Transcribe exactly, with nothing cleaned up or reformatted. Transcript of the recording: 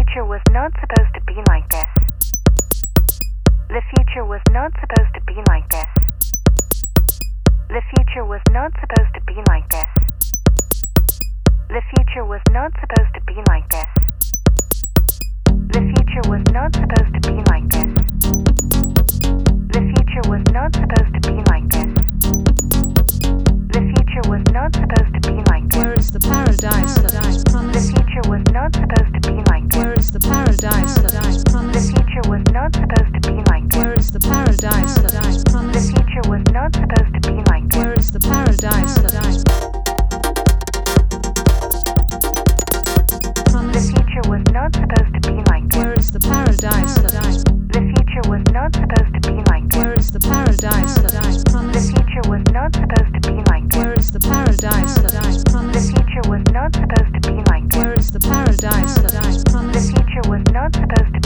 future was not supposed to be like this. The future was not supposed to be like this. The future was not supposed to be like this. The future was not supposed to be like this. The future was not supposed to be like this. The future was not supposed to be like this. The future was not supposed to be like this. Where is the paradise that I The promised? future was not supposed to be like this. Where is the paradise that I The promised? future was not supposed to be like this. Where is the paradise that I The promised? future was not supposed to be like this. Where is the paradise that I The promised? future was not supposed to be like this. Where is the paradise that I The future was not supposed to be like this. Where is the paradise that I The promised? future was not supposed to be like this. Where is the paradise that I The promised? future was not supposed to be like this. Where is the paradise that I The promised? future was not supposed to